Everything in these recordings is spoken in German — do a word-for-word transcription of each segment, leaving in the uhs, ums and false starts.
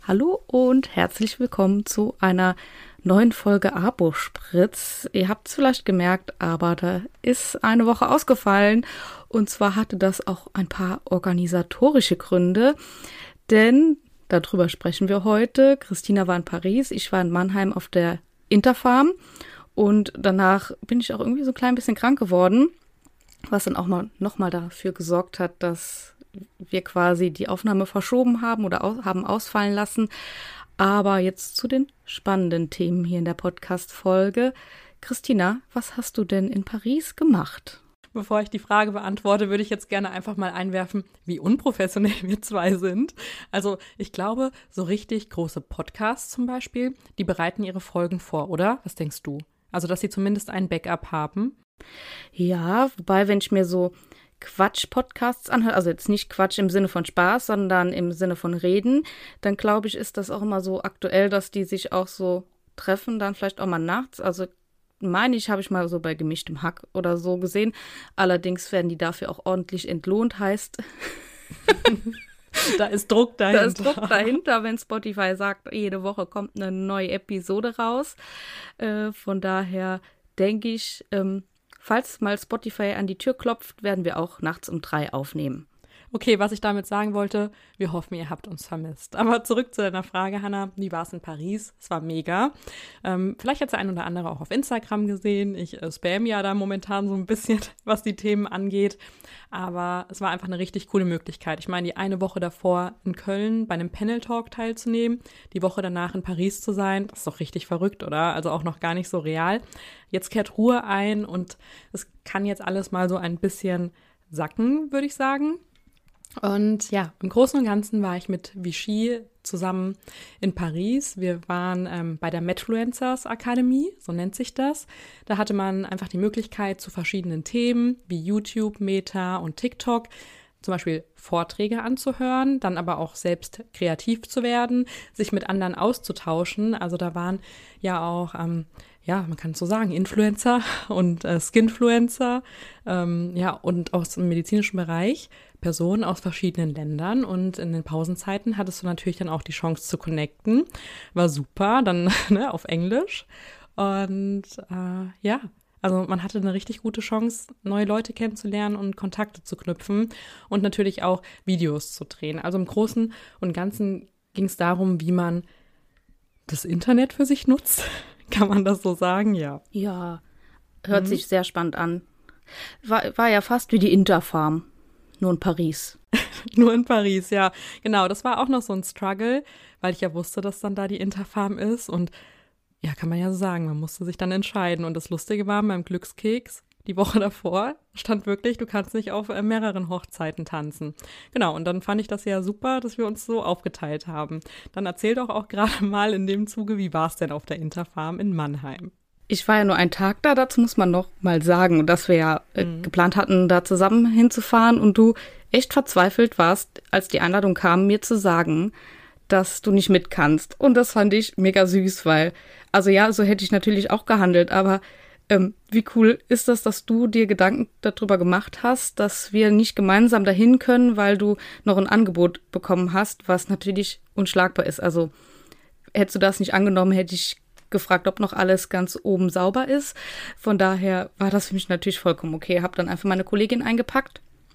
Hallo und herzlich willkommen zu einer neuen Folge Abo-Spritz. Ihr habt es vielleicht gemerkt, aber da ist eine Woche ausgefallen. Und zwar hatte das auch ein paar organisatorische Gründe, denn darüber sprechen wir heute. Christina war in Paris, ich war in Mannheim auf der Interfarm und danach bin ich auch irgendwie so ein klein bisschen krank geworden, was dann auch mal nochmal dafür gesorgt hat, dass wir quasi die Aufnahme verschoben haben oder aus, haben ausfallen lassen. Aber jetzt zu den spannenden Themen hier in der Podcast-Folge. Christina, was hast du denn in Paris gemacht? Bevor ich die Frage beantworte, würde ich jetzt gerne einfach mal einwerfen, wie unprofessionell wir zwei sind. Also ich glaube, so richtig große Podcasts zum Beispiel, die bereiten ihre Folgen vor, oder? Was denkst du? Also, dass sie zumindest ein Backup haben? Ja, wobei, wenn ich mir so Quatsch-Podcasts anhöre, also jetzt nicht Quatsch im Sinne von Spaß, sondern im Sinne von Reden, dann glaube ich, ist das auch immer so aktuell, dass die sich auch so treffen, dann vielleicht auch mal nachts. Also meine ich, habe ich mal so bei Gemischtem Hack oder so gesehen. Allerdings werden die dafür auch ordentlich entlohnt, heißt da ist Druck dahinter. Da ist Druck dahinter, wenn Spotify sagt, jede Woche kommt eine neue Episode raus. Äh, von daher denke ich, ähm, falls mal Spotify an die Tür klopft, werden wir auch nachts um drei aufnehmen. Okay, was ich damit sagen wollte, wir hoffen, ihr habt uns vermisst. Aber zurück zu deiner Frage, Hannah, wie war es in Paris? Es war mega. Ähm, vielleicht hat der ein oder andere auch auf Instagram gesehen. Ich äh, spam ja da momentan so ein bisschen, was die Themen angeht. Aber es war einfach eine richtig coole Möglichkeit. Ich meine, die eine Woche davor in Köln bei einem Panel-Talk teilzunehmen, die Woche danach in Paris zu sein, das ist doch richtig verrückt, oder? Also auch noch gar nicht so real. Jetzt kehrt Ruhe ein und es kann jetzt alles mal so ein bisschen sacken, würde ich sagen. Und ja, im Großen und Ganzen war ich mit Vichy zusammen in Paris. Wir waren ähm, bei der Medfluencers Akademie, so nennt sich das. Da hatte man einfach die Möglichkeit, zu verschiedenen Themen wie YouTube, Meta und TikTok zum Beispiel Vorträge anzuhören, dann aber auch selbst kreativ zu werden, sich mit anderen auszutauschen. Also da waren ja auch, ähm, ja, man kann es so sagen, Influencer und äh, Skinfluencer, ähm, ja, und aus dem medizinischen Bereich Personen aus verschiedenen Ländern. Und in den Pausenzeiten hattest du natürlich dann auch die Chance zu connecten. War super, dann ne, auf Englisch. Und äh, ja, also man hatte eine richtig gute Chance, neue Leute kennenzulernen und Kontakte zu knüpfen und natürlich auch Videos zu drehen. Also im Großen und Ganzen ging es darum, wie man das Internet für sich nutzt. Kann man das so sagen? Ja. Ja, hört Mhm. sich sehr spannend an. War, war ja fast wie die Interfarm, nur in Paris. Nur in Paris, ja. Genau, das war auch noch so ein Struggle, weil ich ja wusste, dass dann da die Interfarm ist und ja, kann man ja so sagen, man musste sich dann entscheiden. Und das Lustige war, beim Glückskeks, die Woche davor, stand wirklich, du kannst nicht auf äh, mehreren Hochzeiten tanzen. Genau, und dann fand ich das ja super, dass wir uns so aufgeteilt haben. Dann erzähl doch auch gerade mal in dem Zuge, wie war es denn auf der Interfarm in Mannheim? Ich war ja nur einen Tag da, dazu muss man noch mal sagen, dass wir ja äh, mhm. geplant hatten, da zusammen hinzufahren und du echt verzweifelt warst, als die Einladung kam, mir zu sagen, dass du nicht mit kannst. Und das fand ich mega süß, weil, also ja, so hätte ich natürlich auch gehandelt, aber ähm, wie cool ist das, dass du dir Gedanken darüber gemacht hast, dass wir nicht gemeinsam dahin können, weil du noch ein Angebot bekommen hast, was natürlich unschlagbar ist. Also hättest du das nicht angenommen, hätte ich gefragt, ob noch alles ganz oben sauber ist. Von daher war das für mich natürlich vollkommen okay. Habe dann einfach meine Kollegin eingepackt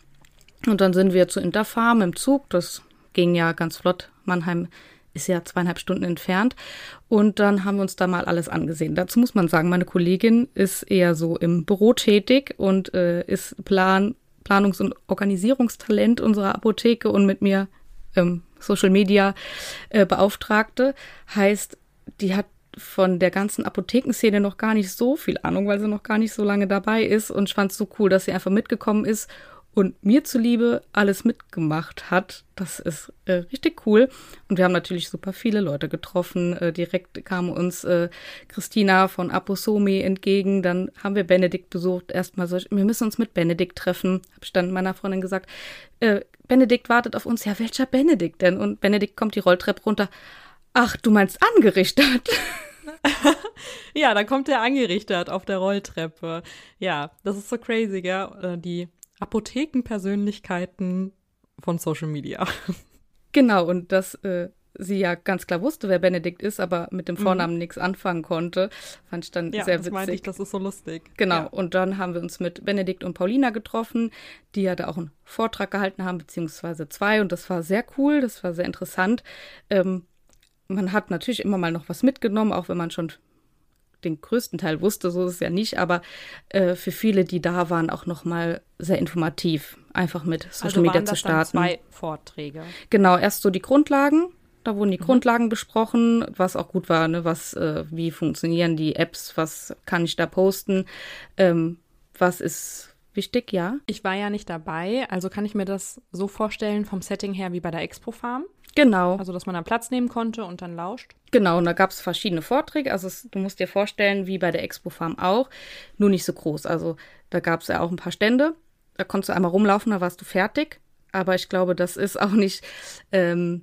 und dann sind wir zur Interfarm im Zug. Das ging ja ganz flott. Mannheim ist ja zweieinhalb Stunden entfernt. Und dann haben wir uns da mal alles angesehen. Dazu muss man sagen, meine Kollegin ist eher so im Büro tätig und äh, ist Plan, Planungs- und Organisierungstalent unserer Apotheke und mit mir ähm, Social Media äh, Beauftragte. Heißt, die hat von der ganzen Apothekenszene noch gar nicht so viel Ahnung, weil sie noch gar nicht so lange dabei ist. Und ich fand es so cool, dass sie einfach mitgekommen ist und mir zuliebe alles mitgemacht hat. Das ist äh, richtig cool. Und wir haben natürlich super viele Leute getroffen. Äh, direkt kam uns äh, Christina von Aposomi entgegen. Dann haben wir Benedikt besucht. Erstmal so, wir müssen uns mit Benedikt treffen. Habe ich dann meiner Freundin gesagt, äh, Benedikt wartet auf uns. Ja, welcher Benedikt denn? Und Benedikt kommt die Rolltreppe runter. Ach, du meinst angerichtet? Ja, da kommt der angerichtet auf der Rolltreppe. Ja, das ist so crazy, gell? Die Apothekenpersönlichkeiten von Social Media. Genau, und das äh, sie ja ganz klar wusste, wer Benedikt ist, aber mit dem Vornamen mhm. nichts anfangen konnte. Fand ich dann ja, sehr das witzig. meinte ich, das ist so lustig. Genau, ja. Und dann haben wir uns mit Benedikt und Paulina getroffen, die ja da auch einen Vortrag gehalten haben, beziehungsweise zwei. Und das war sehr cool, das war sehr interessant. Ähm, man hat natürlich immer mal noch was mitgenommen, auch wenn man schon den größten Teil wusste, so ist es ja nicht, aber äh, für viele, die da waren, auch nochmal sehr informativ, einfach mit Social also Media waren zu das starten. Dann zwei Vorträge. Genau, erst so die Grundlagen, da wurden die mhm. Grundlagen besprochen, was auch gut war, ne, was, äh, wie funktionieren die Apps, was kann ich da posten, ähm, was ist wichtig, ja. Ich war ja nicht dabei, also kann ich mir das so vorstellen vom Setting her wie bei der Expo Farm? Genau. Also, dass man da Platz nehmen konnte und dann lauscht? Genau, und da gab es verschiedene Vorträge. Also, es, du musst dir vorstellen, wie bei der Expo Farm auch, nur nicht so groß. Also, da gab es ja auch ein paar Stände. Da konntest du einmal rumlaufen, da warst du fertig. Aber ich glaube, das ist auch nicht, ähm,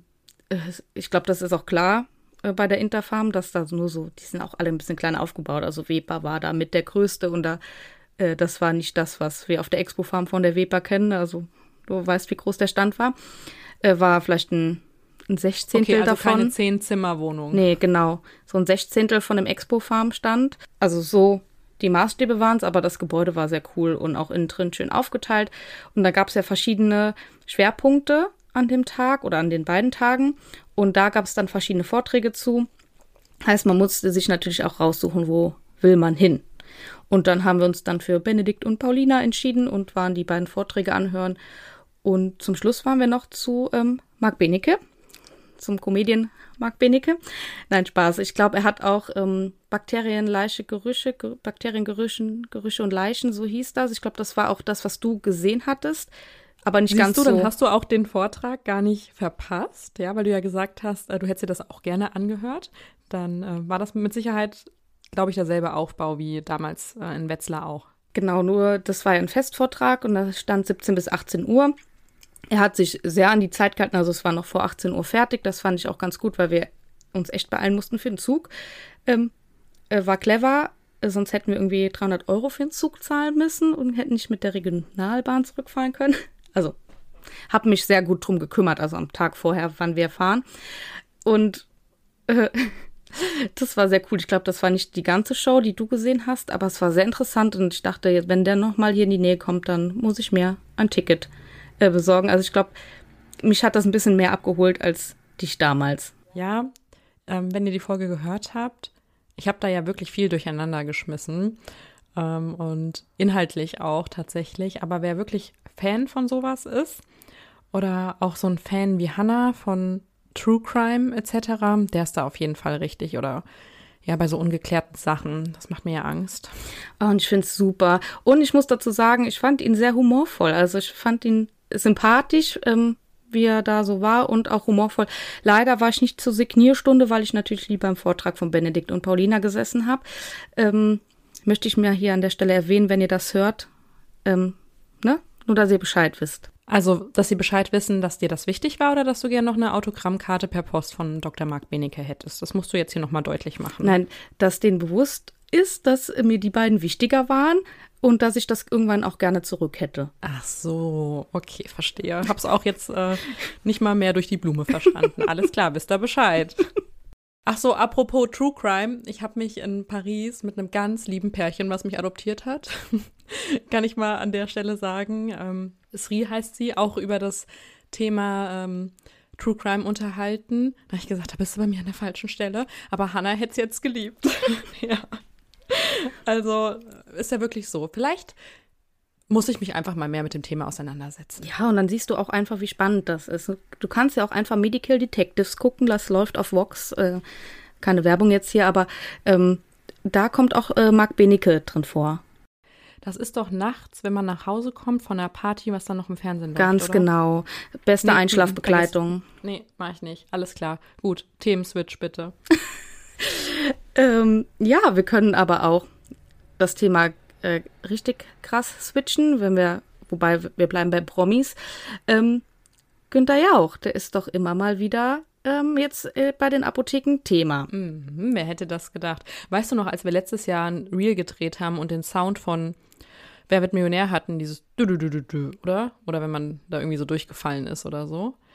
ich glaube, das ist auch klar äh, bei der Interfarm, dass da nur so, die sind auch alle ein bisschen kleiner aufgebaut. Also, Weber war da mit der Größte und da, äh, das war nicht das, was wir auf der Expo Farm von der Weber kennen. Also, du weißt, wie groß der Stand war. Äh, war vielleicht ein Ein Sechzehntel okay, also davon. Keine Zehn-Zimmer-Wohnung. Nee, genau. So ein Sechzehntel von dem Expo-Farm stand. Also so die Maßstäbe waren es, aber das Gebäude war sehr cool und auch innen drin schön aufgeteilt. Und da gab es ja verschiedene Schwerpunkte an dem Tag oder an den beiden Tagen. Und da gab es dann verschiedene Vorträge zu. Heißt, man musste sich natürlich auch raussuchen, wo will man hin. Und dann haben wir uns dann für Benedikt und Paulina entschieden und waren die beiden Vorträge anhören. Und zum Schluss waren wir noch zu ähm, Marc Benecke. Zum Comedian Marc Benecke. Nein, Spaß. Ich glaube, er hat auch ähm, Bakterien, Leiche, Gerüche, Ger- Bakteriengerüche, Gerüche und Leichen, so hieß das. Ich glaube, das war auch das, was du gesehen hattest, aber nicht Siehst ganz du, so. Dann hast du auch den Vortrag gar nicht verpasst, ja, weil du ja gesagt hast, äh, du hättest dir das auch gerne angehört. Dann äh, war das mit Sicherheit, glaube ich, derselbe Aufbau wie damals äh, in Wetzlar auch. Genau, nur das war ja ein Festvortrag und da stand siebzehn bis achtzehn Uhr. Er hat sich sehr an die Zeit gehalten, also es war noch vor achtzehn Uhr fertig. Das fand ich auch ganz gut, weil wir uns echt beeilen mussten für den Zug. Ähm, äh, war clever, äh, sonst hätten wir irgendwie dreihundert Euro für den Zug zahlen müssen und hätten nicht mit der Regionalbahn zurückfahren können. Also, habe mich sehr gut drum gekümmert, also am Tag vorher, wann wir fahren. Und äh, das war sehr cool. Ich glaube, das war nicht die ganze Show, die du gesehen hast, aber es war sehr interessant und ich dachte, wenn der nochmal hier in die Nähe kommt, dann muss ich mir ein Ticket äh, besorgen. Also ich glaube, mich hat das ein bisschen mehr abgeholt als dich damals. Ja, ähm, wenn ihr die Folge gehört habt, ich habe da ja wirklich viel durcheinander geschmissen ähm, und inhaltlich auch tatsächlich, aber wer wirklich Fan von sowas ist oder auch so ein Fan wie Hannah von True Crime et cetera, der ist da auf jeden Fall richtig oder ja, bei so ungeklärten Sachen. Das macht mir ja Angst. Oh, und ich finde es super. Und ich muss dazu sagen, ich fand ihn sehr humorvoll. Also ich fand ihn sympathisch, ähm, wie er da so war und auch humorvoll. Leider war ich nicht zur Signierstunde, weil ich natürlich lieber im Vortrag von Benedikt und Paulina gesessen habe. Ähm, möchte ich mir hier an der Stelle erwähnen, wenn ihr das hört, ähm, ne? Nur, dass ihr Bescheid wisst. Also, dass sie Bescheid wissen, dass dir das wichtig war oder dass du gerne noch eine Autogrammkarte per Post von Doktor Marc Benecke hättest. Das musst du jetzt hier nochmal deutlich machen. Nein, dass denen bewusst ist, dass mir die beiden wichtiger waren und dass ich das irgendwann auch gerne zurück hätte. Ach so, okay, verstehe. Hab's auch jetzt äh, nicht mal mehr durch die Blume verstanden. Alles klar, wisst ihr Bescheid. Ach so, apropos True Crime. Ich habe mich in Paris mit einem ganz lieben Pärchen, was mich adoptiert hat, kann ich mal an der Stelle sagen. Ähm, Sri heißt sie, auch über das Thema ähm, True Crime unterhalten. Da habe ich gesagt, da bist du bei mir an der falschen Stelle. Aber Hannah hätte es jetzt geliebt. Ja. Also ist ja wirklich so. Vielleicht muss ich mich einfach mal mehr mit dem Thema auseinandersetzen. Ja, und dann siehst du auch einfach, wie spannend das ist. Du kannst ja auch einfach Medical Detectives gucken, das läuft auf Vox. Äh, keine Werbung jetzt hier, aber ähm, da kommt auch äh, Marc Benecke drin vor. Das ist doch nachts, wenn man nach Hause kommt von einer Party, was dann noch im Fernsehen läuft, Ganz oder? genau. Beste Nee, Einschlafbegleitung. Nee, mach ich nicht. Alles klar. Gut, Themenswitch bitte. ähm, ja, wir können aber auch das Thema äh, richtig krass switchen, wenn wir, wobei wir bleiben bei Promis. Ähm, Günther Jauch, der ist doch immer mal wieder ähm, jetzt äh, bei den Apotheken Thema. Mhm, wer hätte das gedacht? Weißt du noch, als wir letztes Jahr ein Reel gedreht haben und den Sound von Wer wird Millionär hatten, dieses du du du du du, oder? Oder wenn man da irgendwie so durchgefallen ist oder so.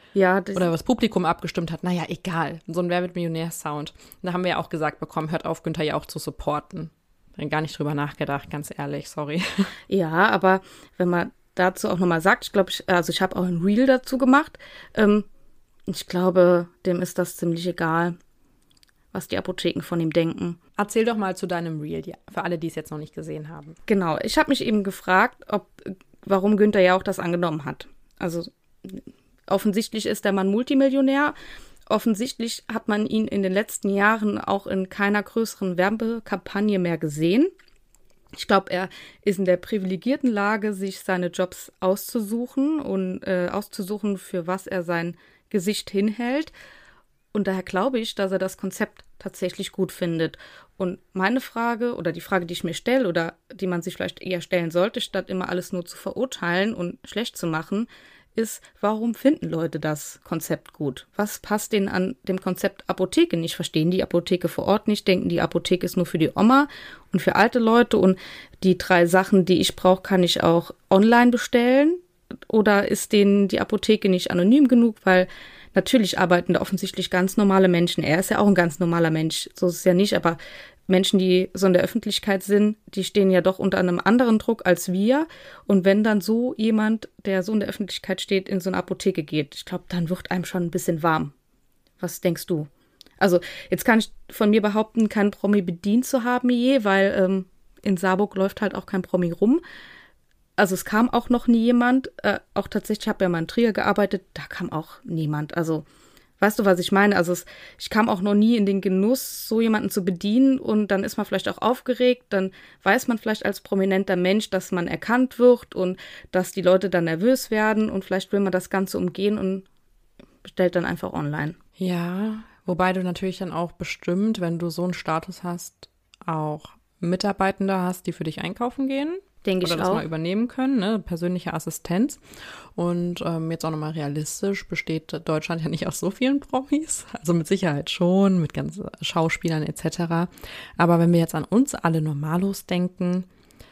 Ja, das oder was Publikum abgestimmt hat. Naja, egal. So ein Wer wird Millionär-Sound. Da haben wir ja auch gesagt bekommen, hört auf, Günther Jauch zu supporten. Gar nicht drüber nachgedacht, ganz ehrlich, sorry. Ja, aber wenn man dazu auch nochmal sagt, ich glaube, ich, also ich habe auch ein Reel dazu gemacht. Ähm, ich glaube, dem ist das ziemlich egal, was die Apotheken von ihm denken. Erzähl doch mal zu deinem Reel, die, für alle, die es jetzt noch nicht gesehen haben. Genau, ich habe mich eben gefragt, ob, warum Günther Jauch das angenommen hat. Also offensichtlich ist der Mann Multimillionär. Offensichtlich hat man ihn in den letzten Jahren auch in keiner größeren Werbekampagne mehr gesehen. Ich glaube, er ist in der privilegierten Lage, sich seine Jobs auszusuchen und äh, auszusuchen, für was er sein Gesicht hinhält. Und daher glaube ich, dass er das Konzept tatsächlich gut findet. Und meine Frage oder die Frage, die ich mir stelle oder die man sich vielleicht eher stellen sollte, statt immer alles nur zu verurteilen und schlecht zu machen, ist, warum finden Leute das Konzept gut? Was passt denen an dem Konzept Apotheke nicht? Verstehen die Apotheke vor Ort nicht? Denken, die Apotheke ist nur für die Oma und für alte Leute und die drei Sachen, die ich brauche, kann ich auch online bestellen? Oder ist denen die Apotheke nicht anonym genug? Weil natürlich arbeiten da offensichtlich ganz normale Menschen. Er ist ja auch ein ganz normaler Mensch, so ist es ja nicht, aber Menschen, die so in der Öffentlichkeit sind, die stehen ja doch unter einem anderen Druck als wir. Und wenn dann so jemand, der so in der Öffentlichkeit steht, in so eine Apotheke geht, ich glaube, dann wird einem schon ein bisschen warm. Was denkst du? Also jetzt kann ich von mir behaupten, kein Promi bedient zu haben je, weil ähm, in Saarburg läuft halt auch kein Promi rum. Also es kam auch noch nie jemand. Äh, auch tatsächlich, ich habe ja mal in Trier gearbeitet, da kam auch niemand. Also weißt du, was ich meine? Also es, ich kam auch noch nie in den Genuss, so jemanden zu bedienen und dann ist man vielleicht auch aufgeregt, dann weiß man vielleicht als prominenter Mensch, dass man erkannt wird und dass die Leute dann nervös werden und vielleicht will man das Ganze umgehen und bestellt dann einfach online. Ja, wobei du natürlich dann auch bestimmt, wenn du so einen Status hast, auch Mitarbeitende hast, die für dich einkaufen gehen. Denke ich oder das auch. mal übernehmen können, ne? Persönliche Assistenz. Und ähm, jetzt auch nochmal realistisch besteht Deutschland ja nicht aus so vielen Promis. Also mit Sicherheit schon, mit ganzen Schauspielern et cetera. Aber wenn wir jetzt an uns alle Normalos denken,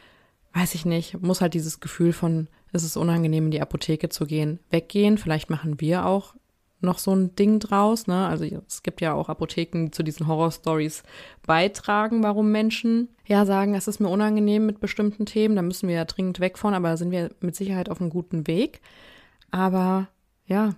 weiß ich nicht, muss halt dieses Gefühl von, es ist unangenehm, in die Apotheke zu gehen, weggehen. Vielleicht machen wir auch noch so ein Ding draus, ne? Also es gibt ja auch Apotheken, die zu diesen Horror-Stories beitragen, warum Menschen ja sagen, es ist mir unangenehm mit bestimmten Themen, da müssen wir ja dringend weg von, aber da sind wir mit Sicherheit auf einem guten Weg. Aber ja,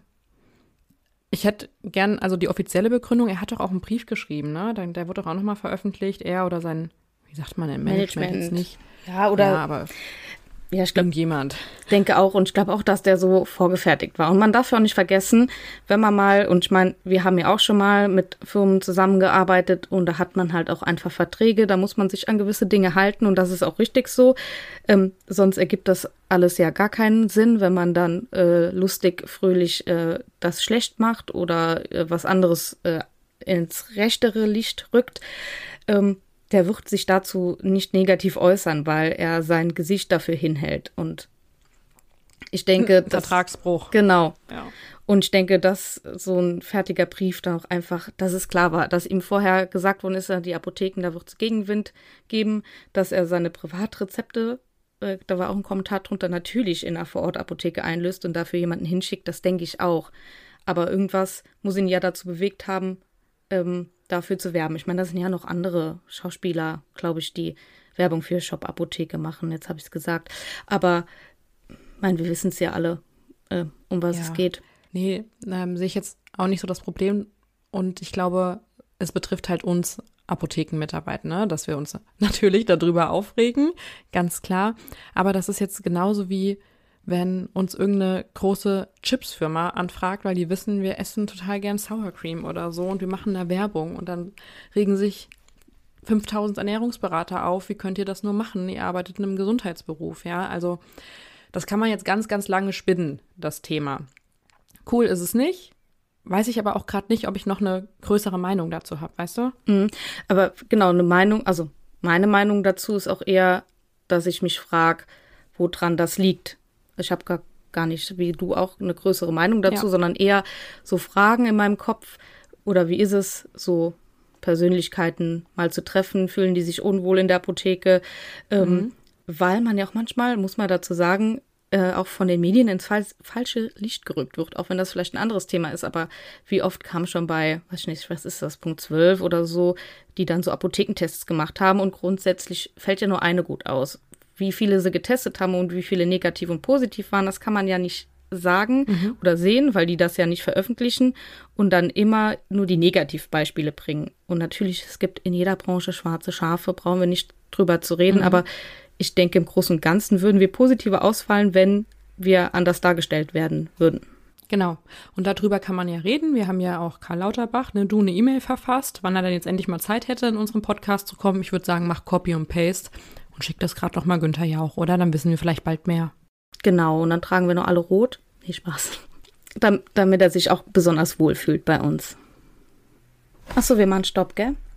ich hätte gern, also die offizielle Begründung, er hat doch auch einen Brief geschrieben, ne? Der, der wurde doch auch nochmal veröffentlicht, er oder sein, wie sagt man, im Management, Management. Jetzt nicht. Ja, oder Ja, aber ja, ich glaube, irgendjemand. denke auch und ich glaube auch, dass der so vorgefertigt war. Und man darf ja auch nicht vergessen, wenn man mal, und ich meine, wir haben ja auch schon mal mit Firmen zusammengearbeitet und da hat man halt auch einfach Verträge, da muss man sich an gewisse Dinge halten und das ist auch richtig so. Ähm, sonst ergibt das alles ja gar keinen Sinn, wenn man dann äh, lustig, fröhlich äh, das schlecht macht oder äh, was anderes äh, ins rechtere Licht rückt. Ähm, der wird sich dazu nicht negativ äußern, weil er sein Gesicht dafür hinhält. Und ich denke, das, Vertragsbruch. Genau. Ja. Und ich denke, dass so ein fertiger Brief dann auch einfach, dass es klar war, dass ihm vorher gesagt worden ist, die Apotheken, da wird es Gegenwind geben, dass er seine Privatrezepte, äh, da war auch ein Kommentar drunter, natürlich in einer Vorortapotheke einlöst und dafür jemanden hinschickt, das denke ich auch. Aber irgendwas muss ihn ja dazu bewegt haben, ähm, dafür zu werben. Ich meine, das sind ja noch andere Schauspieler, glaube ich, die Werbung für Shop-Apotheke machen. Jetzt habe ich es gesagt. Aber, ich meine, wir wissen es ja alle, äh, um was ja. es geht. Nee, ähm, sehe ich jetzt auch nicht so das Problem. Und ich glaube, es betrifft halt uns Apothekenmitarbeiter, ne? Dass wir uns natürlich darüber aufregen, ganz klar. Aber das ist jetzt genauso wie, wenn uns irgendeine große Chipsfirma anfragt, weil die wissen, wir essen total gern Sour Cream oder so und wir machen da Werbung und dann regen sich fünftausend Ernährungsberater auf, wie könnt ihr das nur machen? Ihr arbeitet in einem Gesundheitsberuf, ja, also das kann man jetzt ganz, ganz lange spinnen, das Thema. Cool ist es nicht, weiß ich aber auch gerade nicht, ob ich noch eine größere Meinung dazu habe, weißt du? Mhm. Aber genau, eine Meinung, also meine Meinung dazu ist auch eher, dass ich mich frage, woran das liegt. Ich habe gar, gar nicht, wie du auch, eine größere Meinung dazu, Ja. sondern eher so Fragen in meinem Kopf. Oder wie ist es, so Persönlichkeiten mal zu treffen? Fühlen die sich unwohl in der Apotheke? Ähm, Mhm. Weil man ja auch manchmal, muss man dazu sagen, äh, auch von den Medien ins fal- falsche Licht gerückt wird, auch wenn das vielleicht ein anderes Thema ist. Aber wie oft kam schon bei, weiß ich nicht, was ist das, Punkt zwölf oder so, die dann so Apothekentests gemacht haben und grundsätzlich fällt ja nur eine gut aus. Wie viele sie getestet haben und wie viele negativ und positiv waren, das kann man ja nicht sagen mhm. oder sehen, weil die das ja nicht veröffentlichen und dann immer nur die Negativbeispiele bringen. Und natürlich, es gibt in jeder Branche schwarze Schafe, brauchen wir nicht drüber zu reden, mhm. aber ich denke, im Großen und Ganzen würden wir positiver ausfallen, wenn wir anders dargestellt werden würden. Genau. Und darüber kann man ja reden. Wir haben ja auch Karl Lauterbach, ne, du eine E-Mail verfasst, wann er dann jetzt endlich mal Zeit hätte, in unserem Podcast zu kommen. Ich würde sagen, mach Copy und Paste und schick das gerade noch mal Günther Jauch, oder? Dann wissen wir vielleicht bald mehr. Genau. Und dann tragen wir noch alle rot. Nee, Spaß. Dam- damit er sich auch besonders wohl fühlt bei uns. Achso, wir machen Stopp, gell?